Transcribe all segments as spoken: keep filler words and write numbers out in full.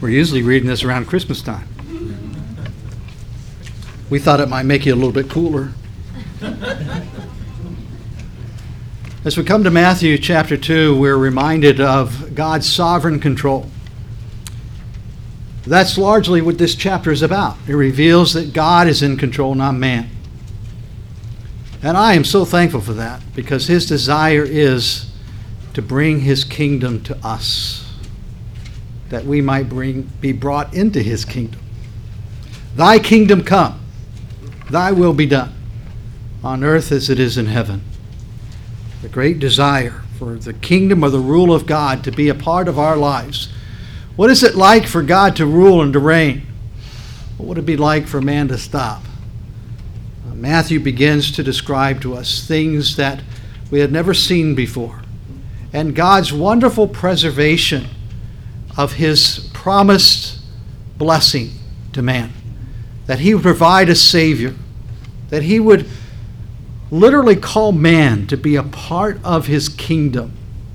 We're usually reading this around Christmas time. We thought it might make you a little bit cooler. As we come to Matthew chapter two, we're reminded of God's sovereign control. That's largely what this chapter is about. It reveals that God is in control, not man. And I am so thankful for that, because his desire is to bring his kingdom to us, that we might bring, be brought into his kingdom. Thy kingdom come, thy will be done, on earth as it is in heaven. The great desire for the kingdom or the rule of God to be a part of our lives. What is it like for God to rule and to reign? What would it be like for man to stop? Uh, Matthew begins to describe to us things that we had never seen before, and God's wonderful preservation of his promised blessing to man, that he would provide a Savior, that he would literally call man to be a part of his kingdom.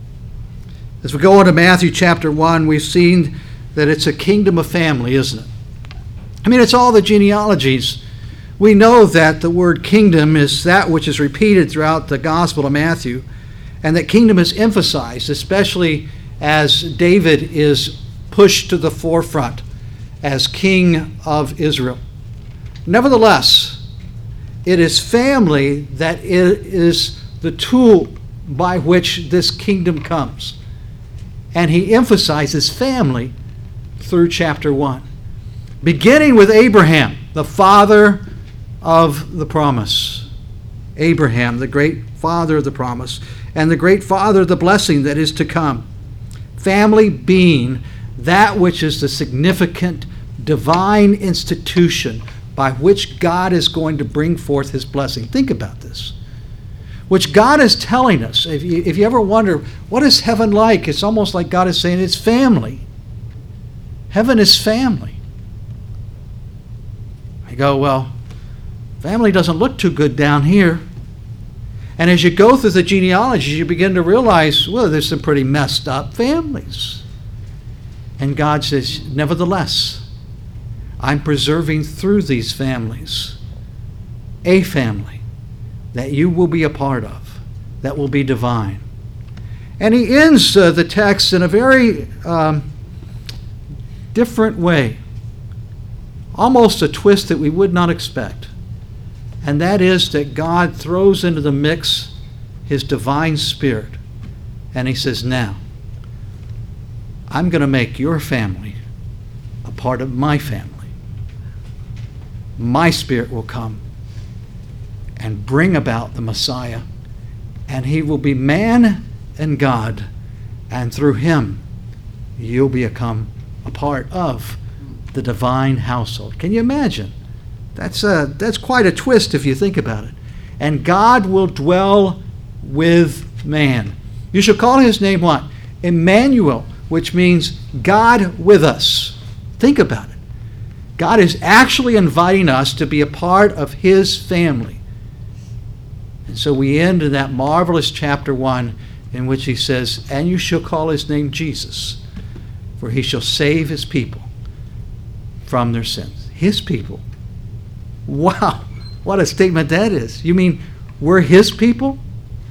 As we go into Matthew chapter one, we've seen that it's a kingdom of family, isn't it? I mean, it's all the genealogies. We know that the word kingdom is that which is repeated throughout the Gospel of Matthew, and that kingdom is emphasized, especially as David is pushed to the forefront as king of Israel. Nevertheless, it is family that is the tool by which this kingdom comes. And he emphasizes family through chapter one, beginning with Abraham, the father of the promise. Abraham, the great father of the promise, and the great father of the blessing that is to come. Family being that which is the significant divine institution by which God is going to bring forth his blessing. Think about this. Which God is telling us. If you, if you ever wonder, what is heaven like? It's almost like God is saying it's family. Heaven is family. I go, well, family doesn't look too good down here. And as you go through the genealogies, you begin to realize, well, there's some pretty messed up families. And God says, nevertheless, I'm preserving through these families a family that you will be a part of, that will be divine. And he ends uh, the text in a very um, different way, almost a twist that we would not expect. And that is that God throws into the mix his divine spirit. And he says, now, I'm going to make your family a part of my family. My spirit will come and bring about the Messiah, and he will be man and God, and through him you'll become a part of the divine household. Can you imagine? That's a, that's quite a twist if you think about it. And God will dwell with man. You shall call his name what? Emmanuel, which means God with us. Think about it. God is actually inviting us to be a part of his family. And so we end in that marvelous chapter one in which he says, and you shall call his name Jesus, for he shall save his people from their sins. His people. Wow, what a statement that is. You mean we're his people?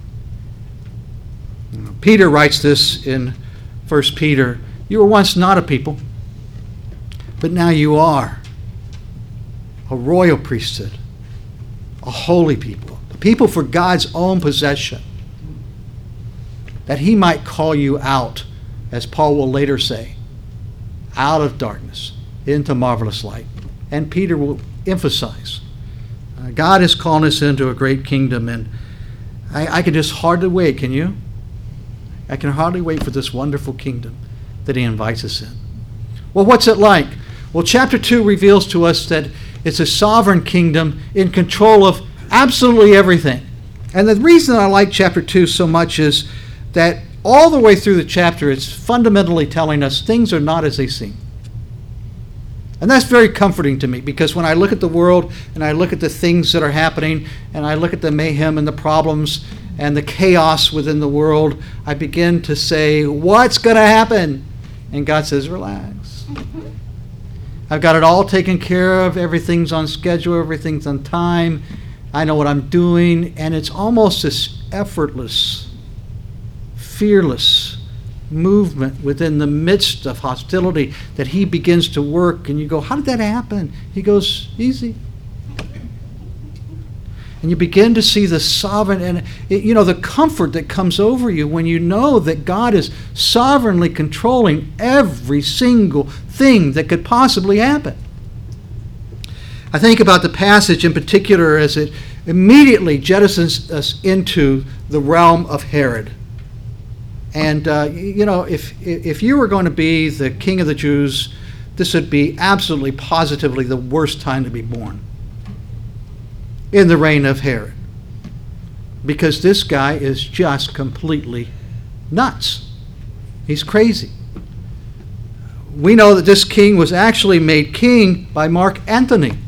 Peter writes this in First Peter. You were once not a people, but now you are a royal priesthood, a holy people, a people for God's own possession, that he might call you out, as Paul will later say, out of darkness into marvelous light. And Peter will emphasize, uh, God is calling us into a great kingdom, and I, I can just hardly wait, can you? I can hardly wait for this wonderful kingdom that he invites us in. Well, what's it like? Well, chapter two reveals to us that it's a sovereign kingdom in control of absolutely everything. And the reason I like chapter two so much is that all the way through the chapter, it's fundamentally telling us things are not as they seem. And that's very comforting to me, because when I look at the world and I look at the things that are happening and I look at the mayhem and the problems and the chaos within the world, I begin to say, what's going to happen? And God says, relax. I've got it all taken care of. Everything's on schedule. Everything's on time. I know what I'm doing. And it's almost this effortless, fearless movement within the midst of hostility that he begins to work. And you go, how did that happen? He goes, easy. And you begin to see the sovereign, and it, you know, the comfort that comes over you when you know that God is sovereignly controlling every single thing that could possibly happen. I think about the passage in particular as it immediately jettisons us into the realm of Herod. And, uh, you know, if, if you were going to be the king of the Jews, this would be absolutely, positively the worst time to be born. In the reign of Herod. Because this guy is just completely nuts. He's crazy. We know that this king was actually made king by Mark Antony.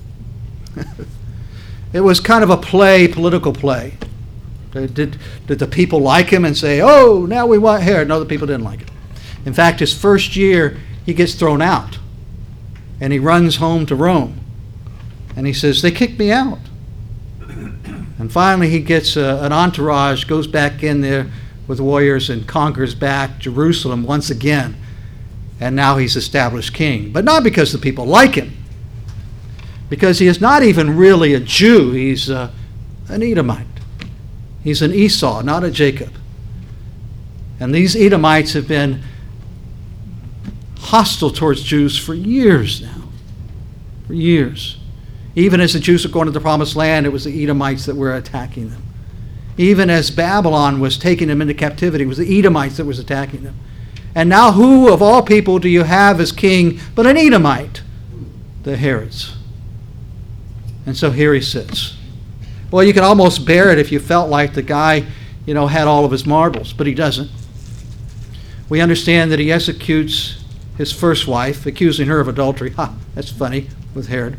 It was kind of a play, political play. Did, did the people like him and say, oh, now we want Herod? No, the people didn't like him. In fact, his first year, he gets thrown out. And he runs home to Rome. And he says, they kicked me out. And finally he gets a, an entourage, goes back in there with warriors and conquers back Jerusalem once again. And now he's established king. But not because the people like him. Because he is not even really a Jew. He's uh, an Edomite. He's an Esau, not a Jacob. And these Edomites have been hostile towards Jews for years now. For years. Even as the Jews were going to the promised land, it was the Edomites that were attacking them. Even as Babylon was taking them into captivity, it was the Edomites that was attacking them. And now who of all people do you have as king but an Edomite? The Herods. And so here he sits. Well, you could almost bear it if you felt like the guy, you know, had all of his marbles, but he doesn't. We understand that he executes his first wife, accusing her of adultery. Ha, that's funny with Herod.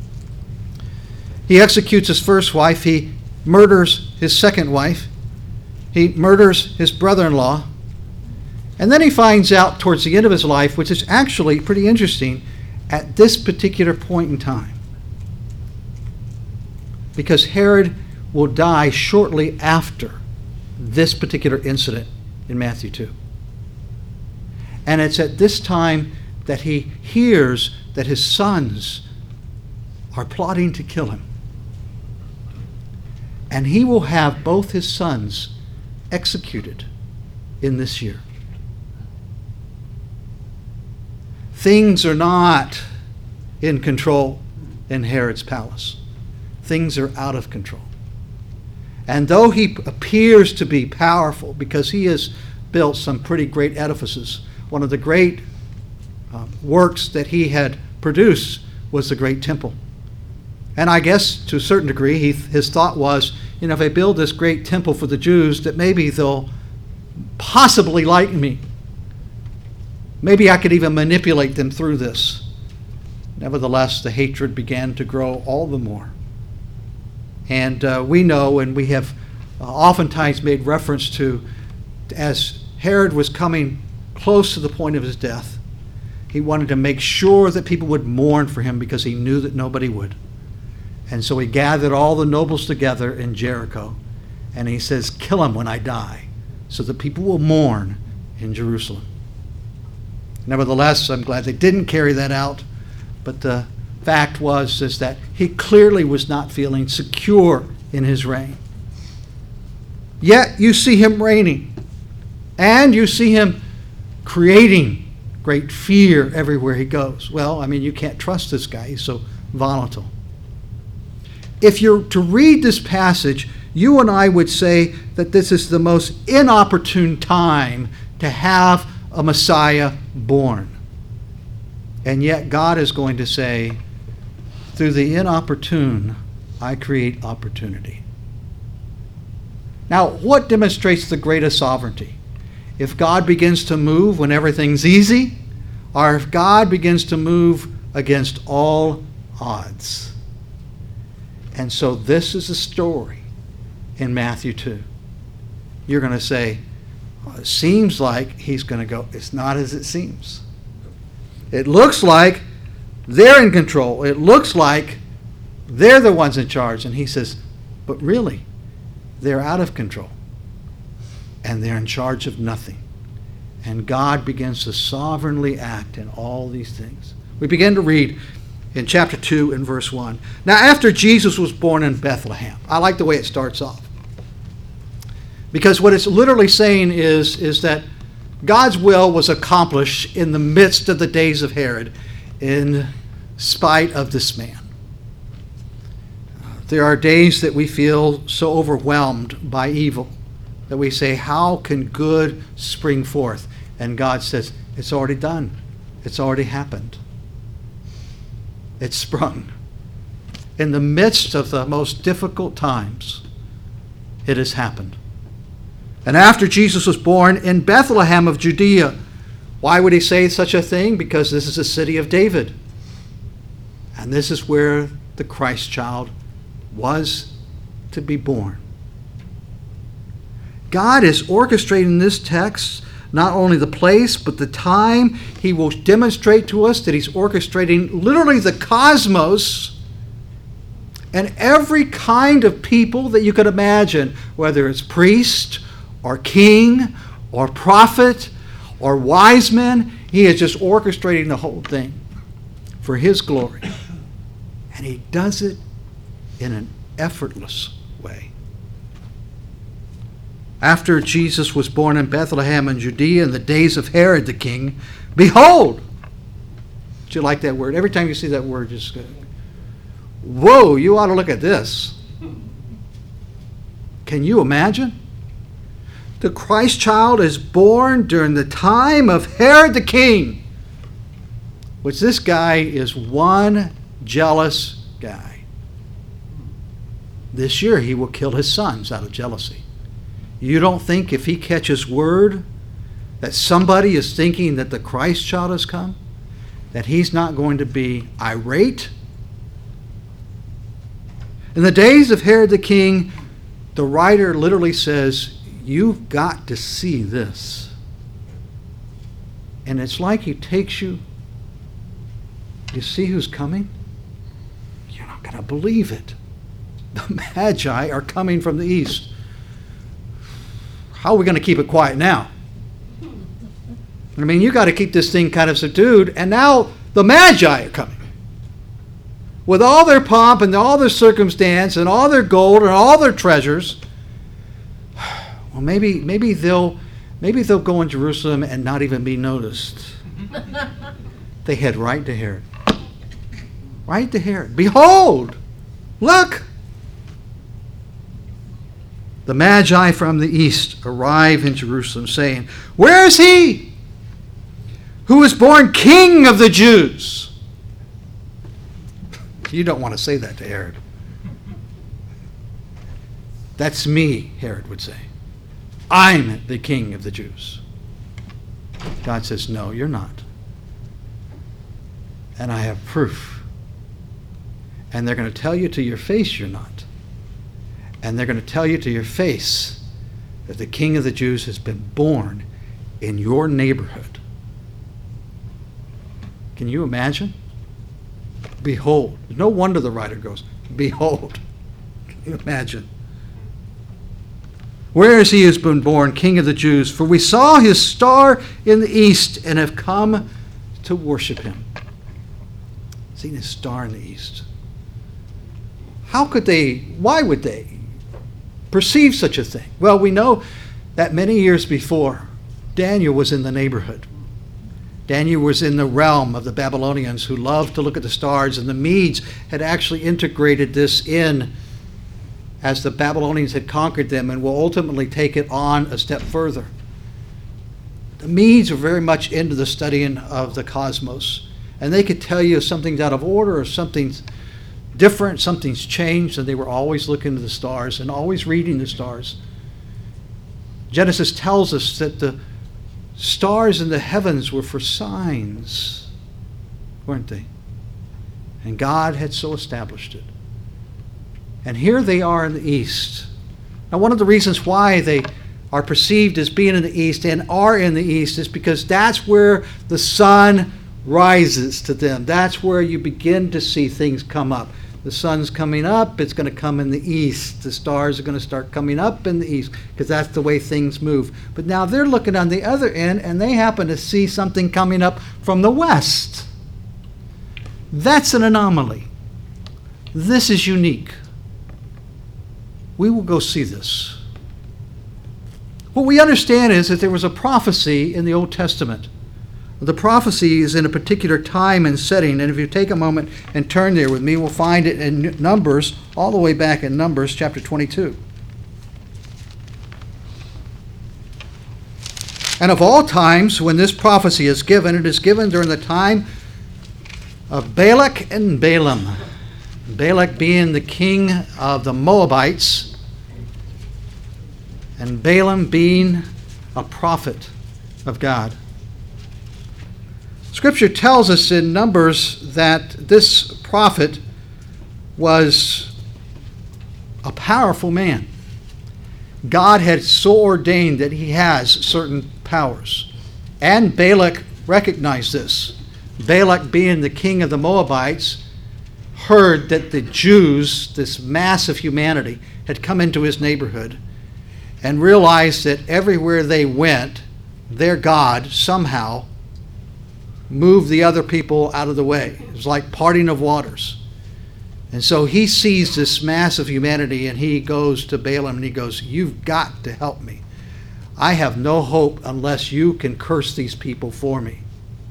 He executes his first wife. He murders his second wife. He murders his brother-in-law. And then he finds out towards the end of his life, which is actually pretty interesting, at this particular point in time. Because Herod will die shortly after this particular incident in Matthew two. And it's at this time that he hears that his sons are plotting to kill him. And he will have both his sons executed in this year. Things are not in control in Herod's palace. Things are out of control. And though he appears to be powerful because he has built some pretty great edifices, one of the great uh, works that he had produced was the great temple. And I guess to a certain degree, he, his thought was, you know, if I build this great temple for the Jews, that maybe they'll possibly like me. Maybe I could even manipulate them through this. Nevertheless, the hatred began to grow all the more. And uh, we know, and we have uh, oftentimes made reference to, as Herod was coming close to the point of his death, he wanted to make sure that people would mourn for him because he knew that nobody would. And so he gathered all the nobles together in Jericho, and he says, kill him when I die, so that people will mourn in Jerusalem. Nevertheless, I'm glad they didn't carry that out, but the fact was is that he clearly was not feeling secure in his reign. Yet you see him reigning, and you see him creating great fear everywhere he goes. Well, I mean, you can't trust this guy. He's so volatile. If you're to read this passage, you and I would say that this is the most inopportune time to have a Messiah born. And yet God is going to say, through the inopportune, I create opportunity. Now, what demonstrates the greatest sovereignty? If God begins to move when everything's easy, or if God begins to move against all odds. And so this is the story in Matthew two. You're going to say, well, it seems like he's going to go. It's not as it seems. It looks like They're in control. It looks like they're the ones in charge. And he says, but really, they're out of control. And they're in charge of nothing. And God begins to sovereignly act in all these things. We begin to read in chapter two and verse one. Now, after Jesus was born in Bethlehem, I like the way it starts off. Because what it's literally saying is, is that God's will was accomplished in the midst of the days of Herod, in spite of this man. There are days that we feel so overwhelmed by evil that we say, how can good spring forth? And God says, it's already done. It's already happened. It's sprung. In the midst of the most difficult times, it has happened. And after Jesus was born in Bethlehem of Judea, why would he say such a thing? Because this is the city of David. And this is where the Christ child was to be born. God is orchestrating this text, not only the place, but the time. He will demonstrate to us that he's orchestrating literally the cosmos and every kind of people that you could imagine, whether it's priest or king or prophet or wise men. He is just orchestrating the whole thing for his glory. And he does it in an effortless way. After Jesus was born in Bethlehem in Judea in the days of Herod the king, behold, do you like that word? Every time you see that word, just go, whoa, you ought to look at this. Can you imagine? The Christ child is born during the time of Herod the king, which this guy is one jealous guy. This year he will kill his sons out of jealousy. You don't think if he catches word that somebody is thinking that the Christ child has come, that he's not going to be irate? In the days of Herod the king, the writer literally says, you've got to see this. And it's like he takes you, you see who's coming? You're not going to believe it. The Magi are coming from the east. How are we going to keep it quiet now? I mean, you got to keep this thing kind of subdued. And now the Magi are coming. With all their pomp and all their circumstance and all their gold and all their treasures. Well, maybe maybe they'll maybe they'll go in Jerusalem and not even be noticed. They head right to Herod. Right to Herod. Behold! Look! The Magi from the east arrive in Jerusalem, saying, where is he who was born King of the Jews? You don't want to say that to Herod. That's me, Herod would say. I'm the King of the Jews. God says, no, you're not. And I have proof. And they're going to tell you to your face you're not. And they're going to tell you to your face that the King of the Jews has been born in your neighborhood. Can you imagine? Behold. No wonder the writer goes, behold. Can you imagine? Where is he who's been born King of the Jews? For we saw his star in the east and have come to worship him. Seen his star in the east. How could they, why would they perceive such a thing? Well, we know that many years before, Daniel was in the neighborhood. Daniel was in the realm of the Babylonians who loved to look at the stars, and the Medes had actually integrated this in as the Babylonians had conquered them and will ultimately take it on a step further. The Medes were very much into the studying of the cosmos, and they could tell you if something's out of order or something's different, something's changed, and they were always looking to the stars and always reading the stars. Genesis tells us that the stars in the heavens were for signs, weren't they? And God had so established it. And here they are in the east. Now, one of the reasons why they are perceived as being in the east and are in the east is because that's where the sun rises to them. That's where you begin to see things come up. The sun's coming up, it's going to come in the east. The stars are going to start coming up in the east because that's the way things move. But now they're looking on the other end and they happen to see something coming up from the west. That's an anomaly. This is unique. We will go see this. What we understand is that there was a prophecy in the Old Testament. The prophecy is in a particular time and setting, and if you take a moment and turn there with me, we'll find it in Numbers, all the way back in Numbers chapter twenty-two. And of all times when this prophecy is given, it is given during the time of Balak and Balaam. Balak being the king of the Moabites, and Balaam being a prophet of God. Scripture tells us in Numbers that this prophet was a powerful man. God had so ordained that he has certain powers. And Balak recognized this. Balak, being the king of the Moabites, heard that the Jews, this mass of humanity, had come into his neighborhood and realized that everywhere they went, their God somehow moved the other people out of the way. It was like parting of waters. And so he sees this mass of humanity and he goes to Balaam and he goes, "You've got to help me. I have no hope unless you can curse these people for me."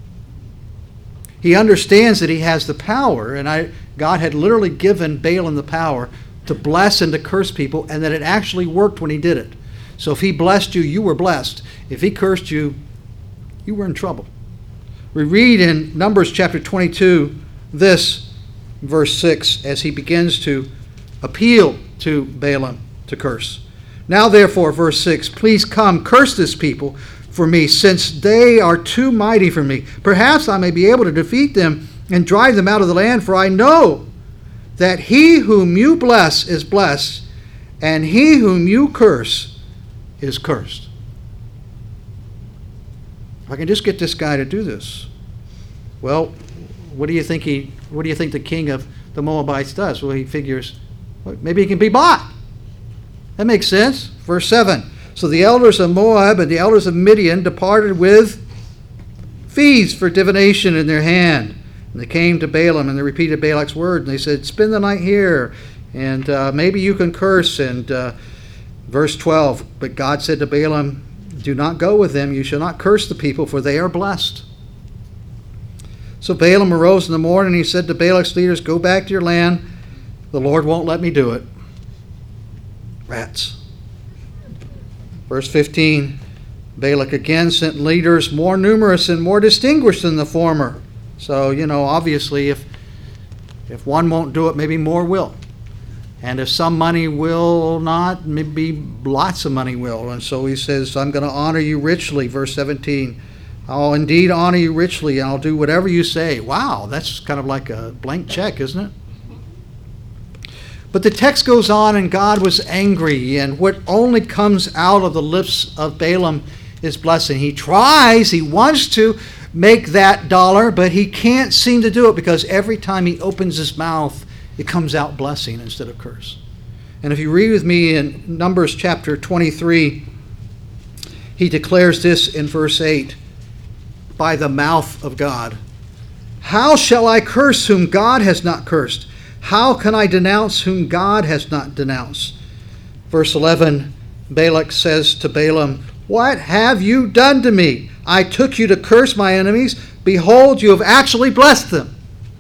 He understands that he has the power, and I, God had literally given Balaam the power to bless and to curse people, and that it actually worked when he did it. So if he blessed you, you were blessed. If he cursed you, you were in trouble. We read in Numbers chapter twenty-two this, verse six, as he begins to appeal to Balaam to curse. "Now therefore," verse six, "please come, curse this people for me, since they are too mighty for me. Perhaps I may be able to defeat them and drive them out of the land, for I know that he whom you bless is blessed, and he whom you curse is cursed." If I can just get this guy to do this. Well, what do you think he? What do you think the king of the Moabites does? Well, he figures, well, maybe he can be bought. That makes sense. Verse seven. "So the elders of Moab and the elders of Midian departed with fees for divination in their hand. And they came to Balaam and they repeated Balak's word. And they said, 'Spend the night here, and uh, maybe you can curse.' And uh, verse twelve, but God said to Balaam, 'Do not go with them. You shall not curse the people, for they are blessed.' So Balaam arose in the morning, and he said to Balak's leaders, 'Go back to your land. The Lord won't let me do it.'" Rats. Verse fifteen, Balak again sent leaders more numerous and more distinguished than the former. So, you know, obviously if if one won't do it, maybe more will. And if some money will not, maybe lots of money will. And so he says, "I'm going to honor you richly." Verse seventeen, "I'll indeed honor you richly, and I'll do whatever you say." Wow, that's kind of like a blank check, isn't it? But the text goes on, and God was angry, and what only comes out of the lips of Balaam is blessing. He tries, he wants to make that dollar, but he can't seem to do it because every time he opens his mouth, it comes out blessing instead of curse. And if you read with me in Numbers chapter twenty-three, he declares this in verse eight, by the mouth of God. "How shall I curse whom God has not cursed? How can I denounce whom God has not denounced?" Verse eleven, Balak says to Balaam, "What have you done to me? I took you to curse my enemies. Behold, you have actually blessed them."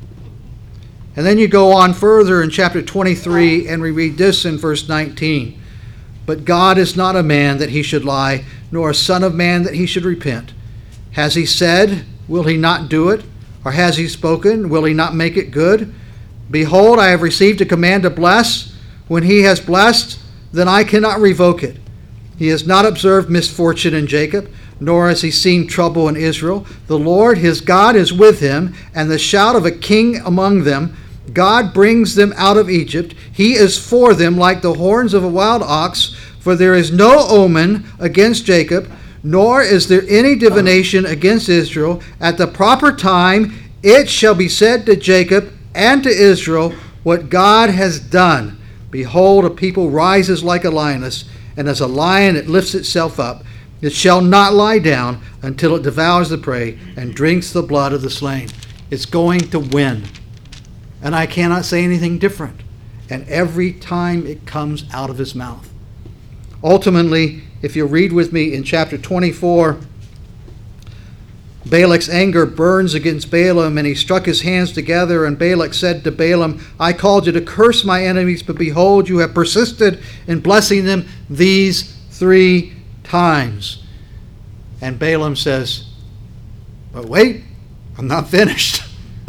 And then you go on further in chapter twenty-three, and we read this in verse nineteen. "But God is not a man that he should lie, nor a son of man that he should repent. Has he said, will he not do it? Or has he spoken, will he not make it good? Behold, I have received a command to bless. When he has blessed, then I cannot revoke it. He has not observed misfortune in Jacob, nor has he seen trouble in Israel. The Lord his God is with him, and the shout of a king among them. God brings them out of Egypt. He is for them like the horns of a wild ox, for there is no omen against Jacob, nor is there any divination against Israel. At the proper time it shall be said to Jacob and to Israel, what God has done. Behold, a people rises like a lioness, and as a lion it lifts itself up. It shall not lie down until it devours the prey and drinks the blood of the slain. It's going to win. And I cannot say anything different. And every time it comes out of his mouth. Ultimately, if you read with me in chapter twenty-four, Balak's anger burns against Balaam, and he struck his hands together, and Balak said to Balaam, I called you to curse my enemies, but behold, you have persisted in blessing them these three times. And Balaam says, but wait, I'm not finished.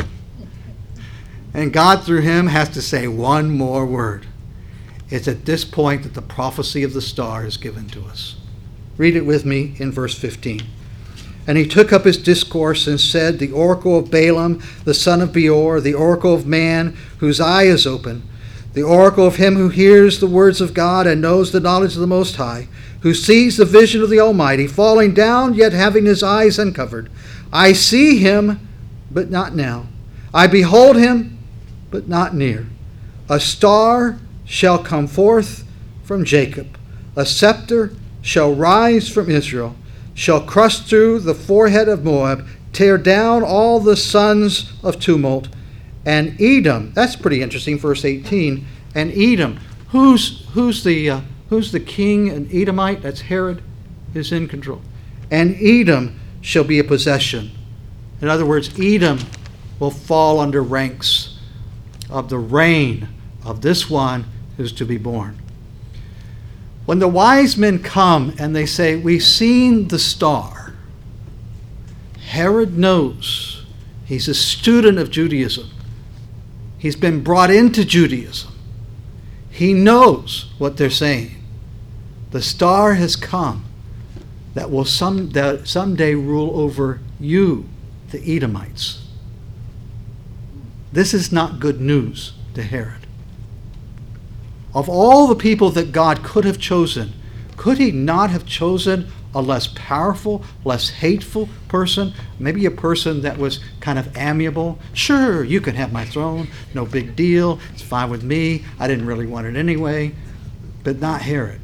And God through him has to say one more word. It's at this point that the prophecy of the star is given to us. Read it with me in verse fifteen. And he took up his discourse and said, the oracle of Balaam, the son of Beor, the oracle of man whose eye is open, the oracle of him who hears the words of God and knows the knowledge of the Most High, who sees the vision of the Almighty, falling down yet having his eyes uncovered. I see him, but not now. I behold him, but not near. A star shall come forth from Jacob. A scepter shall rise from Israel, shall crush through the forehead of Moab, tear down all the sons of tumult. And Edom, that's pretty interesting, verse eighteen. And Edom, who's who's the uh, who's the king and Edomite? That's Herod, is in control. And Edom shall be a possession. In other words, Edom will fall under ranks of the reign of this one who's to be born. When the wise men come and they say, we've seen the star, Herod knows. He's a student of Judaism. He's been brought into Judaism. He knows what they're saying. The star has come that will some, that someday rule over you, the Edomites. This is not good news to Herod. Of all the people that God could have chosen, could he not have chosen a less powerful, less hateful person? Maybe a person that was kind of amiable. Sure, you can have my throne. No big deal. It's fine with me. I didn't really want it anyway. But not Herod.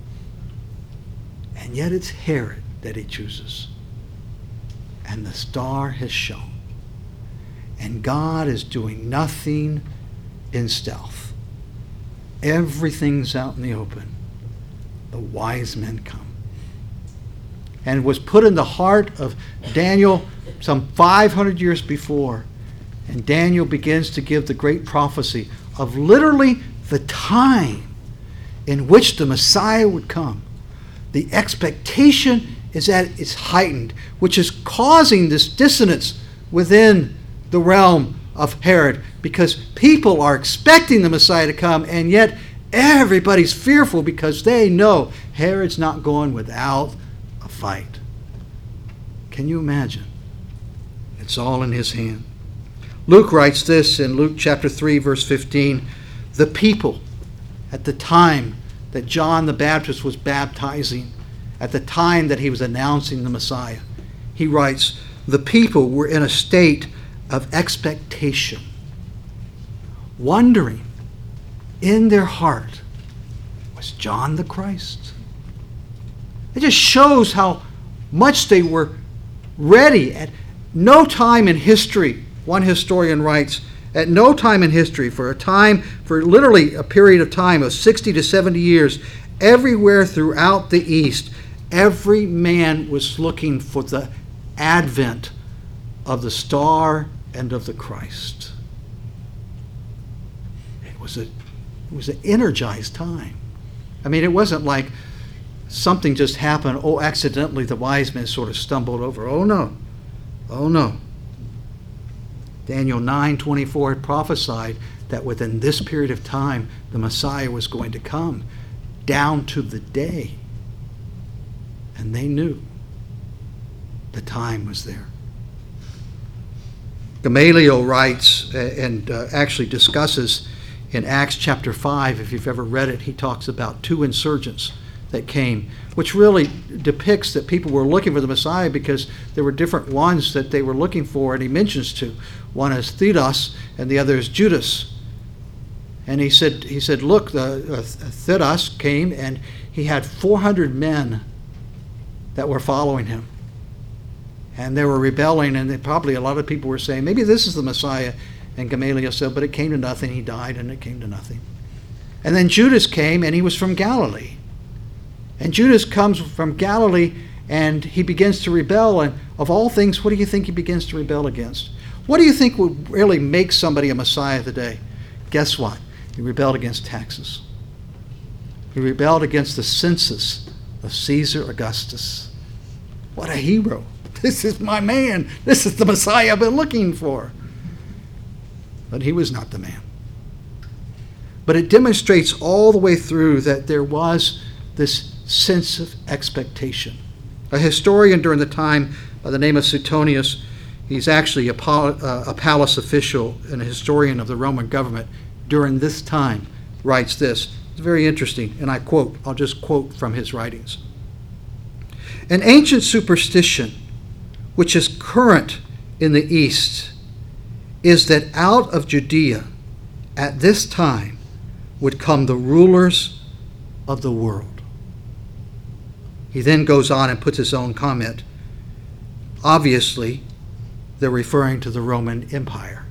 And yet it's Herod that he chooses. And the star has shone. And God is doing nothing in stealth. Everything's out in the open. The wise men come. And it was put in the heart of Daniel some five hundred years before. And Daniel begins to give the great prophecy of literally the time in which the Messiah would come. The expectation is that it's heightened, which is causing this dissonance within the realm of Herod, because people are expecting the Messiah to come, and yet everybody's fearful because they know Herod's not going without a fight. Can you imagine? It's all in his hand. Luke writes this in Luke chapter three, verse fifteen. The people at the time that John the Baptist was baptizing, at the time that he was announcing the Messiah, he writes, the people were in a state of expectation, wondering in their heart, was John the Christ? It just shows how much they were ready. At no time in history, one historian writes, at no time in history, for a time, for literally a period of time of sixty to seventy years, everywhere throughout the East, every man was looking for the advent of the star and of the Christ. It was a, it was an energized time. I mean, it wasn't like something just happened, oh, accidentally the wise men sort of stumbled over. Oh, no. Oh, no. Daniel nine twenty-four had prophesied that within this period of time, the Messiah was going to come down to the day. And they knew the time was there. Gamaliel writes and uh, actually discusses in Acts chapter five, if you've ever read it, he talks about two insurgents that came, which really depicts that people were looking for the Messiah because there were different ones that they were looking for, and he mentions two. One is Theudas, and the other is Judas. And he said, he said, look, the uh, Theudas came, and he had four hundred men that were following him. And they were rebelling, and they, probably a lot of people were saying, maybe this is the Messiah. And Gamaliel said, but it came to nothing. He died, and it came to nothing. And then Judas came, and he was from Galilee. And Judas comes from Galilee, and he begins to rebel. And of all things, what do you think he begins to rebel against? What do you think would really make somebody a Messiah today? Guess what? He rebelled against taxes. He rebelled against the census of Caesar Augustus. What a hero. This is my man. This is the Messiah I've been looking for. But he was not the man. But it demonstrates all the way through that there was this sense of expectation. A historian during the time by the name of Suetonius, he's actually a, pol- uh, a palace official and a historian of the Roman government during this time, writes this. It's very interesting, and I quote, I'll just quote from his writings. An ancient superstition, which is current in the East, is that out of Judea at this time would come the rulers of the world. He then goes on and puts his own comment. Obviously, they're referring to the Roman Empire.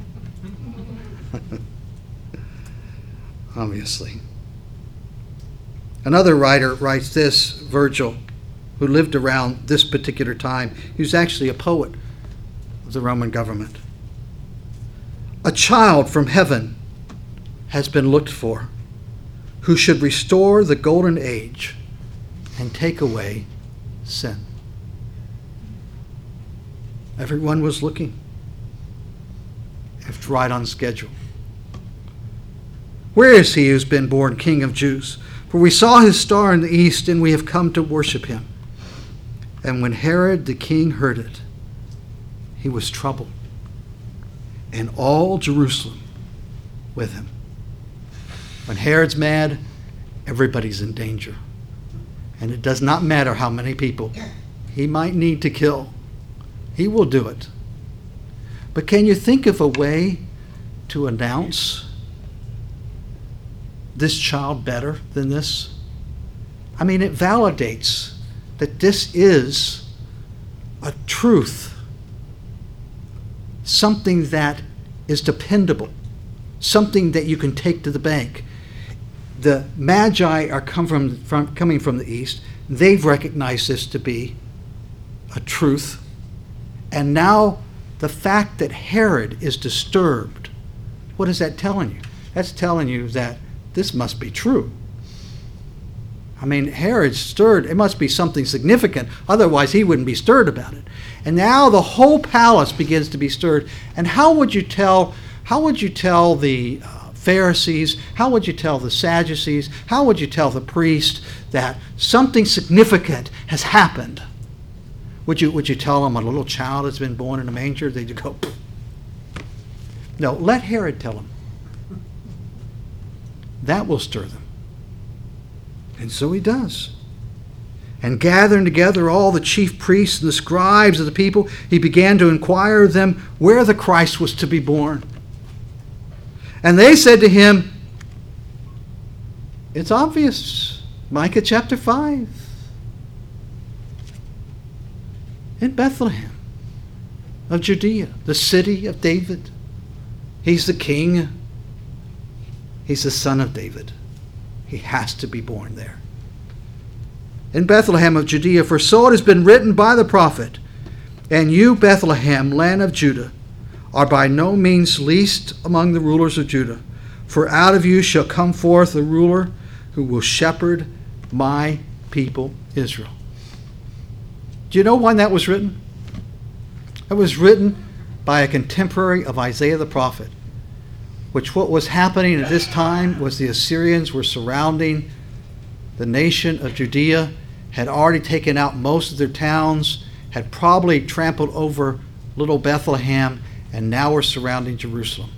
Obviously. Another writer writes this, Virgil, who lived around this particular time. He was actually a poet of the Roman government. A child from heaven has been looked for, who should restore the golden age and take away sin. Everyone was looking. It's right on schedule. Where is he who's been born King of Jews? For we saw his star in the east, and we have come to worship him. And when Herod the king heard it, he was troubled, and all Jerusalem with him. When Herod's mad, everybody's in danger. And it does not matter how many people he might need to kill. He will do it. But can you think of a way to announce this child better than this? I mean, it validates that this is a truth, something that is dependable, something that you can take to the bank. The Magi are come from, from, coming from the east. They've recognized this to be a truth. And now the fact that Herod is disturbed, what is that telling you? That's telling you that this must be true. I mean, Herod's stirred. It must be something significant. Otherwise, he wouldn't be stirred about it. And now the whole palace begins to be stirred. And how would you tell, how would you tell the uh, Pharisees, how would you tell the Sadducees, how would you tell the priest that something significant has happened? Would you, would you tell them a little child has been born in a manger? They'd go, pfft. No, let Herod tell them. That will stir them. And so he does. And gathering together all the chief priests and the scribes of the people, he began to inquire of them where the Christ was to be born. And they said to him, it's obvious. Micah chapter five. In Bethlehem of Judea, the city of David. He's the king. He's the son of David. He has to be born there. In Bethlehem of Judea, for so it has been written by the prophet, and you, Bethlehem, land of Judah, are by no means least among the rulers of Judah, for out of you shall come forth a ruler who will shepherd my people Israel. Do you know when that was written? It was written by a contemporary of Isaiah the prophet, which what was happening at this time was the Assyrians were surrounding the nation of Judea, had already taken out most of their towns, had probably trampled over little Bethlehem, and now were surrounding Jerusalem.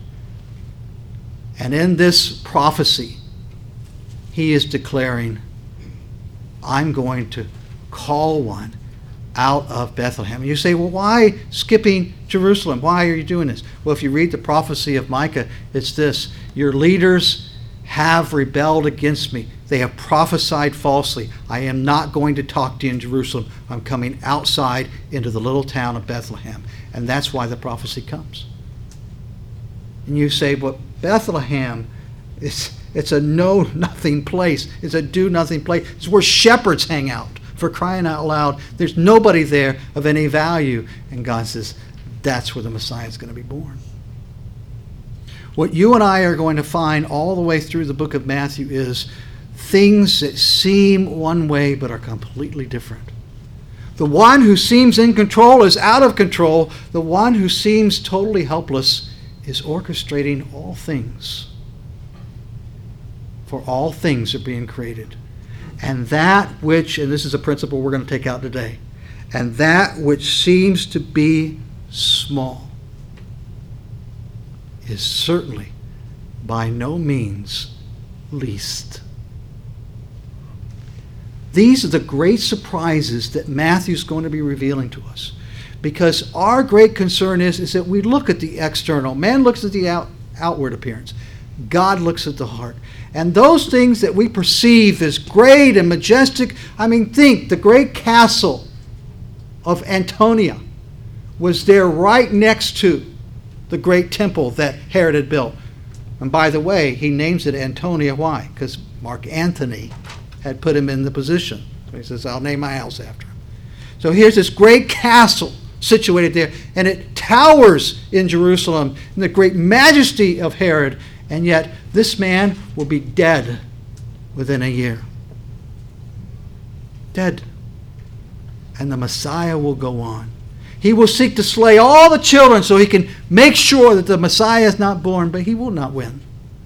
And in this prophecy, he is declaring I'm going to call one out of Bethlehem. And you say, well, why skipping Jerusalem? Why are you doing this? Well, if you read the prophecy of Micah, it's this: your leaders have rebelled against me. They have prophesied falsely. I am not going to talk to you in Jerusalem. I'm coming outside into the little town of Bethlehem. And that's why the prophecy comes. And you say, well, Bethlehem, it's, it's a know-nothing place. It's a do-nothing place. It's where shepherds hang out. For crying out loud, there's nobody there of any value. And God says, that's where the Messiah is going to be born. What you and I are going to find all the way through the book of Matthew is things that seem one way but are completely different. The one who seems in control is out of control. The one who seems totally helpless is orchestrating all things. For all things are being created. And that which, and this is a principle we're going to take out today, and that which seems to be small is certainly by no means least. These are the great surprises that Matthew's going to be revealing to us. Because our great concern is, is that we look at the external. Man looks at the out, outward appearance. God looks at the heart. And those things that we perceive as great and majestic, I mean, think, the great castle of Antonia was there right next to the great temple that Herod had built. And by the way, he names it Antonia. Why? Because Mark Antony had put him in the position. So he says, I'll name my house after him. So here's this great castle situated there, and it towers in Jerusalem in the great majesty of Herod. And yet, this man will be dead within a year. Dead. And the Messiah will go on. He will seek to slay all the children so he can make sure that the Messiah is not born, but he will not win.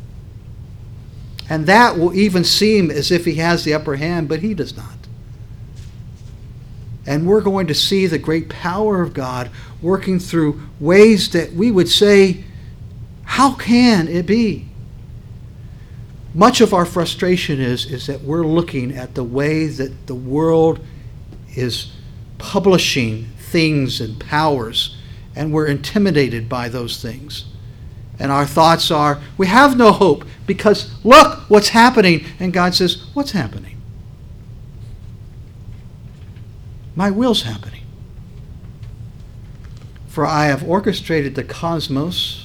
And that will even seem as if he has the upper hand, but he does not. And we're going to see the great power of God working through ways that we would say, how can it be? Much of our frustration is, is that we're looking at the way that the world is publishing things and powers, and we're intimidated by those things. And our thoughts are, we have no hope because look what's happening. And God says, what's happening? My will's happening. For I have orchestrated the cosmos.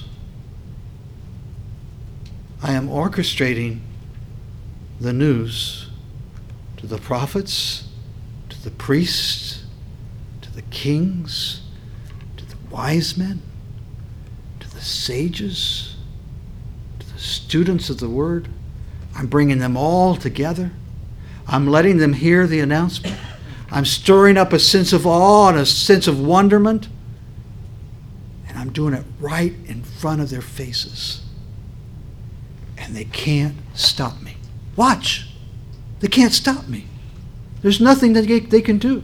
I am orchestrating the news to the prophets, to the priests, to the kings, to the wise men, to the sages, to the students of the word. I'm bringing them all together. I'm letting them hear the announcement. I'm stirring up a sense of awe and a sense of wonderment. And I'm doing it right in front of their faces. And they can't stop me. Watch. They can't stop me. There's nothing that they can do.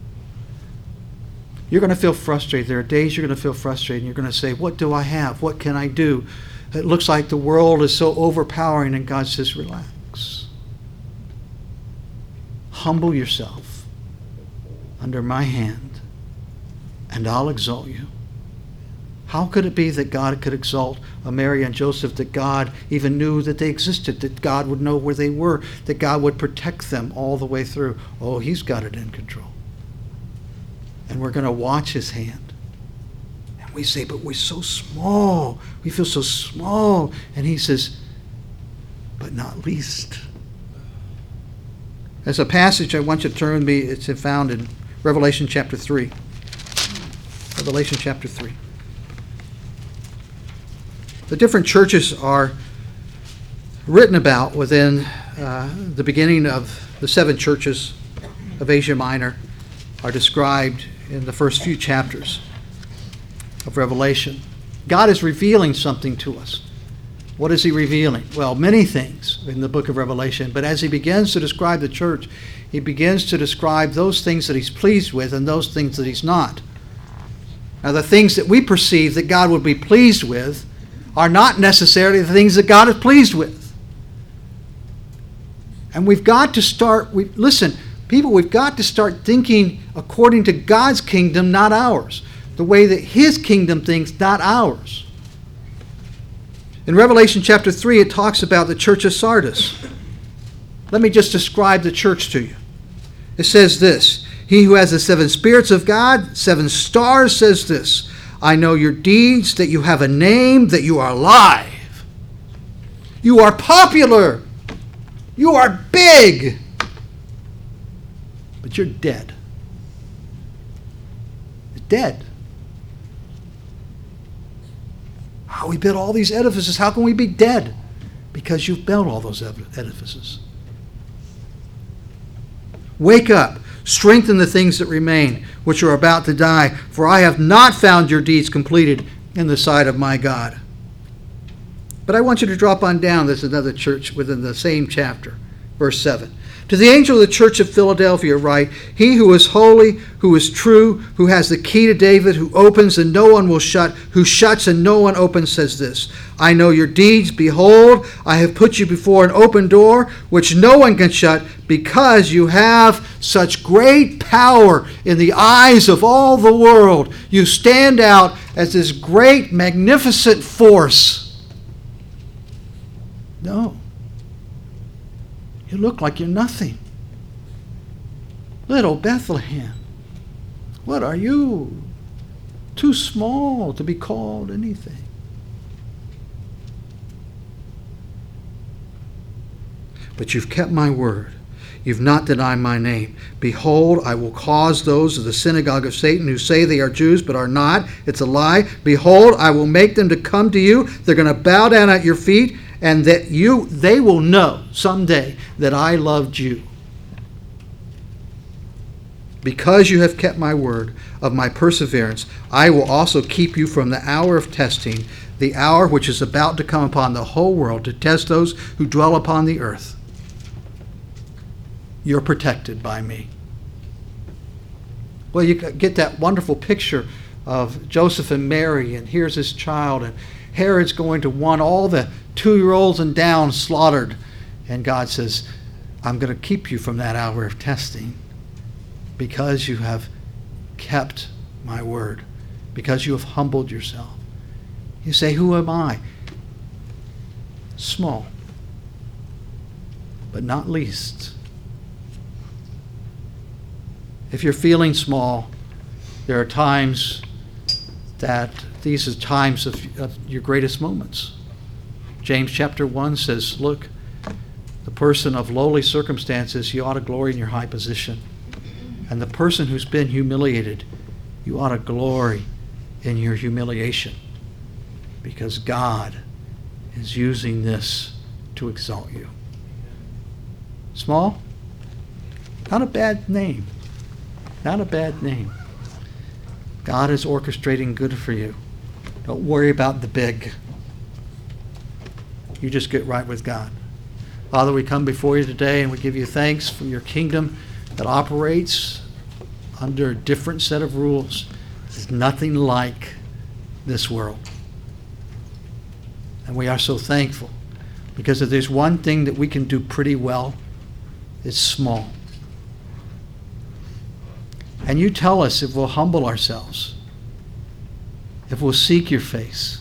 You're going to feel frustrated. There are days you're going to feel frustrated. And you're going to say, what do I have? What can I do? It looks like the world is so overpowering. And God says, relax. Humble yourself under my hand, and I'll exalt you. How could it be that God could exalt a Mary and Joseph, that God even knew that they existed, that God would know where they were, that God would protect them all the way through? Oh, he's got it in control. And we're going to watch his hand. And we say, but we're so small. We feel so small. And he says, but not least. There's a passage I want you to turn with me. It's found in Revelation chapter three. Revelation chapter three. The different churches are written about within uh, the beginning of the seven churches of Asia Minor are described in the first few chapters of Revelation. God is revealing something to us. What is he revealing? Well, many things in the book of Revelation, but as he begins to describe the church, he begins to describe those things that he's pleased with and those things that he's not. Now, the things that we perceive that God would be pleased with are not necessarily the things that God is pleased with. And we've got to start, we, listen, People, we've got to start thinking according to God's kingdom, not ours. The way that his kingdom thinks, not ours. In Revelation chapter three, it talks about the church of Sardis. Let me just describe the church to you. It says this, he who has the seven spirits of God, seven stars, says this, I know your deeds, that you have a name, that you are alive. You are popular. You are big. But you're dead. You're dead. How we built all these edifices, how can we be dead? Because you've built all those edifices. Wake up, strengthen the things that remain, which are about to die, for I have not found your deeds completed in the sight of my God. But I want you to drop on down. There's another church within the same chapter, verse seven. To the angel of the church of Philadelphia write, he who is holy, who is true, who has the key to David, who opens and no one will shut, who shuts and no one opens, says this, I know your deeds. Behold, I have put you before an open door, which no one can shut, because you have such great power in the eyes of all the world. You stand out as this great, magnificent force. No. You look like you're nothing. Little Bethlehem, what are you? Too small to be called anything. But you've kept my word. You've not denied my name. Behold, I will cause those of the synagogue of Satan who say they are Jews but are not. It's a lie. Behold, I will make them to come to you. They're going to bow down at your feet, and that you, they will know someday that I loved you. Because you have kept my word of my perseverance, I will also keep you from the hour of testing, the hour which is about to come upon the whole world to test those who dwell upon the earth. You're protected by me. Well, you get that wonderful picture of Joseph and Mary, and here's his child, and Herod's going to want all the two-year-olds and down slaughtered. And God says, I'm going to keep you from that hour of testing because you have kept my word, because you have humbled yourself. You say, who am I? Small, but not least. If you're feeling small, there are times that these are times of, of your greatest moments. James chapter one says, look, the person of lowly circumstances, you ought to glory in your high position. And the person who's been humiliated, you ought to glory in your humiliation. Because God is using this to exalt you. Small? Not a bad name. Not a bad name. God is orchestrating good for you. Don't worry about the big. You just get right with God. Father, we come before you today and we give you thanks for your kingdom that operates under a different set of rules. It's nothing like this world. And we are so thankful because if there's one thing that we can do pretty well, it's small. And you tell us if we'll humble ourselves, if we'll seek your face,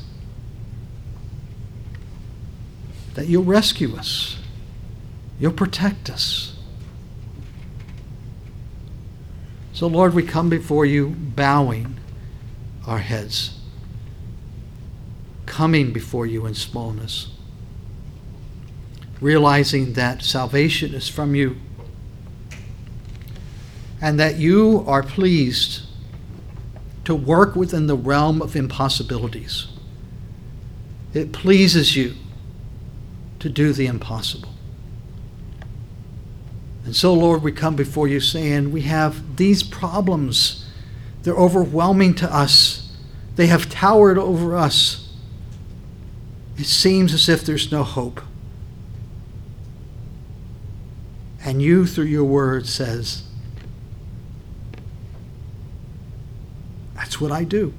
that you'll rescue us. You'll protect us. So, Lord, we come before you bowing our heads, coming before you in smallness, realizing that salvation is from you and that you are pleased to work within the realm of impossibilities. It pleases you to do the impossible. And so, Lord, we come before you saying we have these problems. They're overwhelming to us. They have towered over us. It seems as if there's no hope. And you, through your word, says, that's what I do.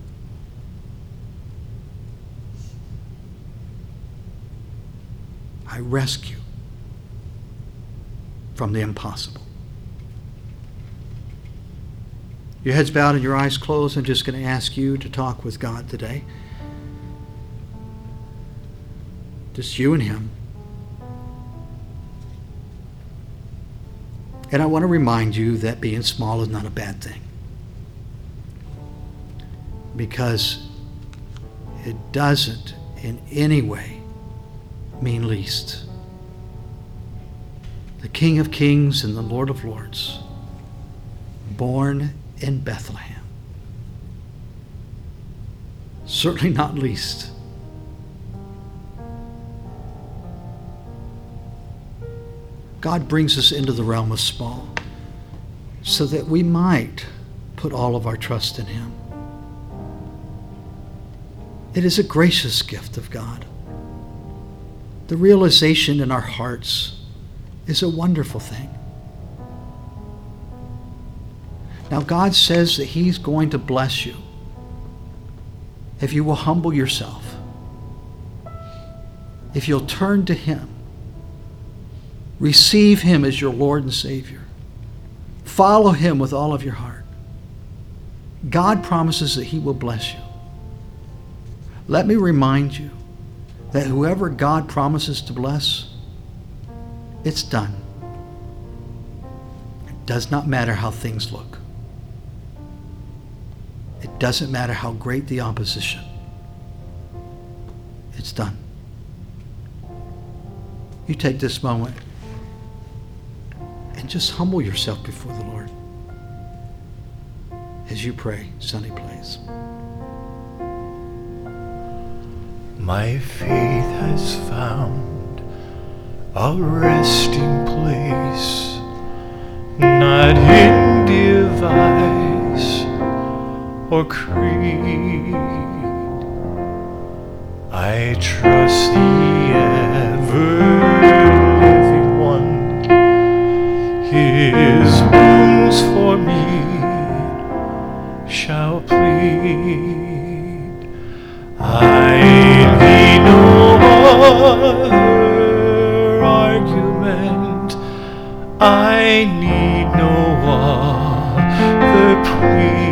I rescue from the impossible. Your head's bowed and your eyes closed. I'm just going to ask you to talk with God today. Just you and him. And I want to remind you that being small is not a bad thing. Because it doesn't in any way mean least. The King of Kings and the Lord of Lords, born in Bethlehem. Certainly not least. God brings us into the realm of small so that we might put all of our trust in him. It is a gracious gift of God. The realization in our hearts is a wonderful thing. Now, God says that he's going to bless you if you will humble yourself, if you'll turn to him, receive him as your Lord and Savior, follow him with all of your heart. God promises that he will bless you. Let me remind you that whoever God promises to bless, it's done. It does not matter how things look. It doesn't matter how great the opposition. It's done. You take this moment and just humble yourself before the Lord. As you pray, Sonny plays. My faith has found a resting place, not in device or creed. I trust the ever-living one. His wounds for me shall plead. I need no other argument. I need no other plea.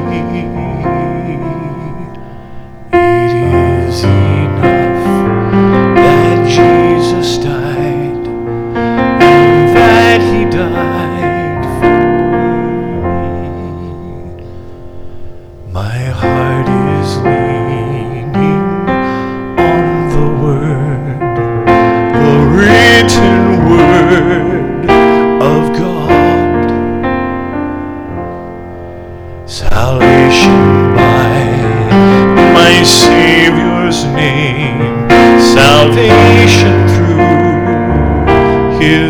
It is enough that Jesus died, and that he died for me. My heart is leaning on the word, the written word of God. Salvation by my Savior's name, salvation through his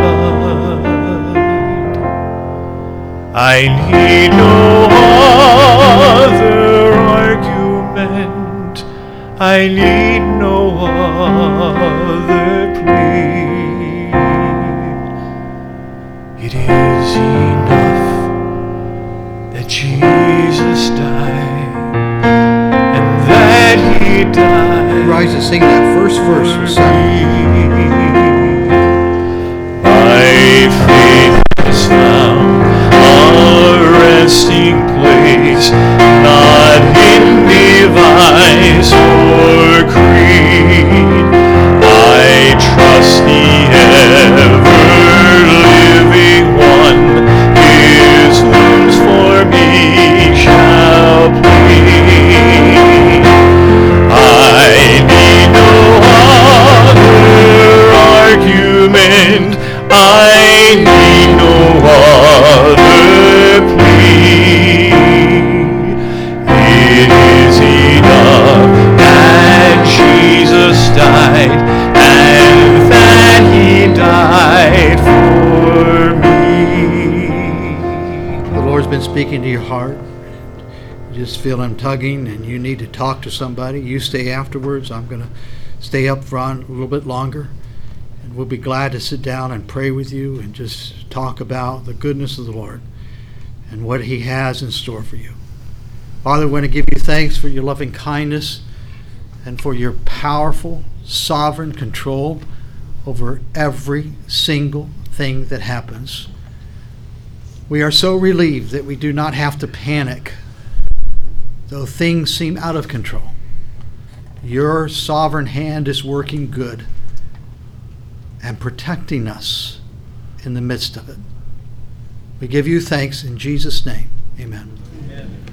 blood. I need no other argument. I need no other plea. It is enough that Jesus died, and that he died. Rise and sing that first verse for Sonny. My faith has found a resting place, not in device or creed. I trust the ever-living one. His wounds for me shall plead. I need no other argument. I need no other plea. It is enough that Jesus died, and that he died for me. The Lord's been speaking to your heart. You just feel him tugging and you need to talk to somebody. You stay afterwards. I'm going to stay up front a little bit longer. And we'll be glad to sit down and pray with you and just talk about the goodness of the Lord and what he has in store for you. Father, I want to give you thanks for your loving kindness and for your powerful, sovereign control over every single thing that happens. We are so relieved that we do not have to panic, though things seem out of control. Your sovereign hand is working good and protecting us in the midst of it. We give you thanks in Jesus' name. Amen. Amen.